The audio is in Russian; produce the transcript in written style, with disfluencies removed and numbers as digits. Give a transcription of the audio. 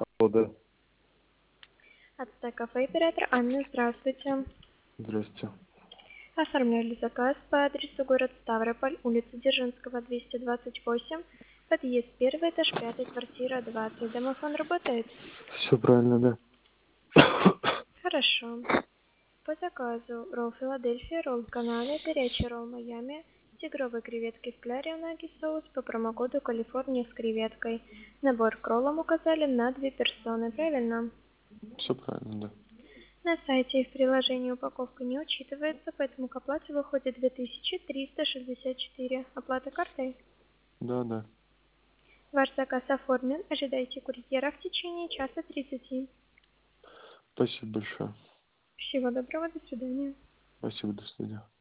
Алло, да. Ацтек кафе, оператор Анна, здравствуйте. Здрасте. Оформляли заказ по адресу город Ставрополь, улица Дзержинского, 228, подъезд 1, этаж 5, квартира 20. Домофон работает? Все правильно, да. Хорошо. По заказу ролл Филадельфия, ролл Канада, горячий ролл Майами, тигровые креветки в кляре, унаги соус по промокоду Калифорния с креветкой. Набор к роллам указали на 2 персоны, правильно? Все правильно, да. На сайте и в приложении упаковка не учитывается, поэтому к оплате выходит 2364. Оплата картой. Да, да. Ваш заказ оформлен. Ожидайте курьера в течение часа 30. Спасибо большое. Всего доброго, до свидания. Спасибо, до свидания.